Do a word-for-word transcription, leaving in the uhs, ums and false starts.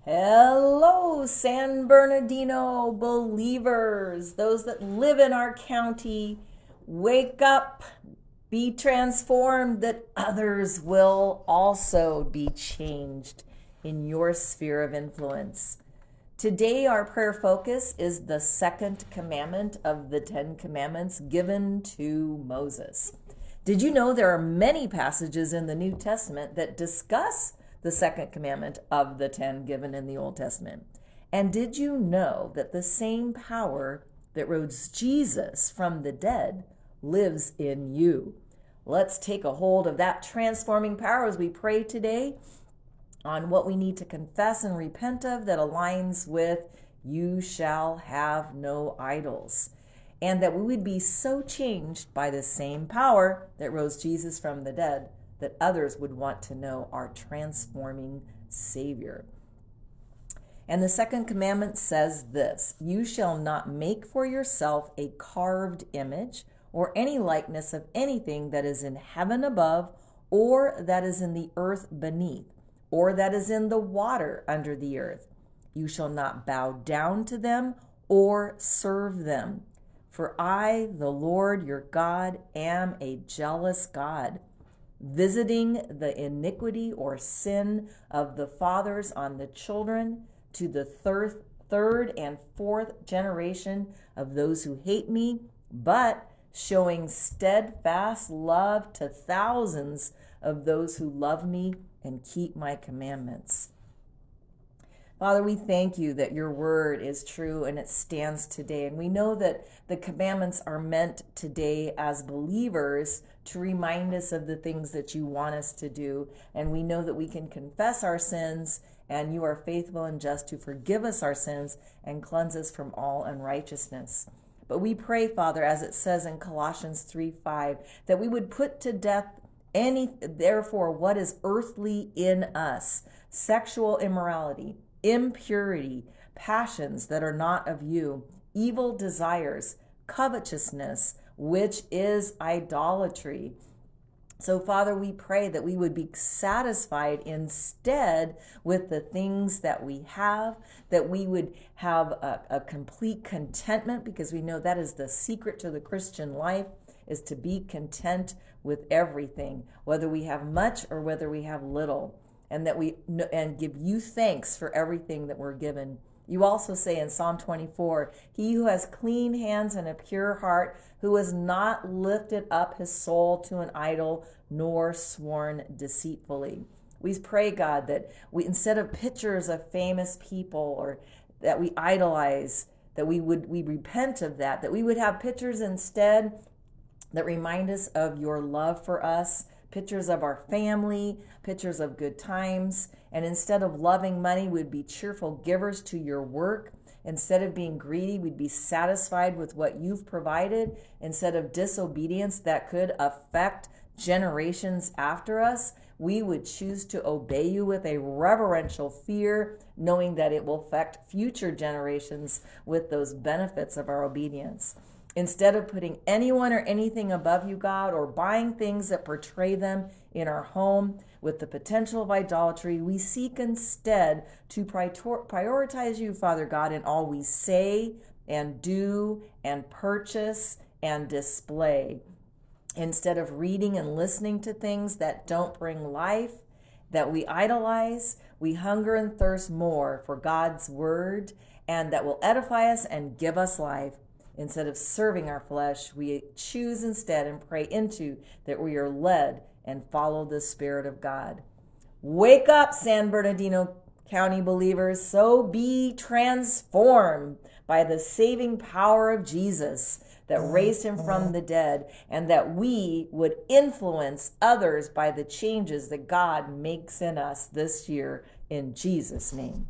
Hello, San Bernardino believers, those that live in our county. Wake up, be transformed, that others will also be changed in your sphere of influence. Today, our prayer focus is the second commandment of the Ten Commandments given to Moses. Did you know there are many passages in the New Testament that discuss the second commandment of the ten given in the Old Testament? And did you know that the same power that rose Jesus from the dead lives in you? Let's take a hold of that transforming power as we pray today on what we need to confess and repent of that aligns with "you shall have no idols." And that we would be so changed by the same power that rose Jesus from the dead that others would want to know our transforming Savior. And the second commandment says this: "You shall not make for yourself a carved image or any likeness of anything that is in heaven above, or that is in the earth beneath, or that is in the water under the earth. You shall not bow down to them or serve them. For I, the Lord your God, am a jealous God, visiting the iniquity or sin of the fathers on the children to the third, third and fourth generation of those who hate me, but showing steadfast love to thousands of those who love me and keep my commandments." Father, we thank you that your word is true and it stands today. And we know that the commandments are meant today as believers to remind us of the things that you want us to do. And we know that we can confess our sins, and you are faithful and just to forgive us our sins and cleanse us from all unrighteousness. But we pray, Father, as it says in Colossians three five, that we would put to death any, therefore, what is earthly in us: sexual immorality, impurity, passions that are not of you, evil desires, covetousness, which is idolatry. So, Father, we pray that we would be satisfied instead with the things that we have, that we would have a, a complete contentment, because we know that is the secret to the Christian life, is to be content with everything, whether we have much or whether we have little, and that we and give you thanks for everything that we're given. You also say in Psalm twenty-four, "He who has clean hands and a pure heart, who has not lifted up his soul to an idol, nor sworn deceitfully." We pray, God, that we, instead of pictures of famous people or that we idolize, that we would we repent of that, that we would have pictures instead that remind us of your love for us, pictures of our family, pictures of good times. And instead of loving money, we'd be cheerful givers to your work. Instead of being greedy, we'd be satisfied with what you've provided. Instead of disobedience that could affect generations after us, we would choose to obey you with a reverential fear, knowing that it will affect future generations with those benefits of our obedience. Instead of putting anyone or anything above you, God, or buying things that portray them in our home with the potential of idolatry, we seek instead to prioritize you, Father God, in all we say and do and purchase and display. Instead of reading and listening to things that don't bring life, that we idolize, we hunger and thirst more for God's word, and that will edify us and give us life. Instead of serving our flesh, we choose instead and pray into that we are led and follow the Spirit of God. Wake up, San Bernardino County believers, so be transformed by the saving power of Jesus that raised him from the dead, and that we would influence others by the changes that God makes in us this year, in Jesus' name.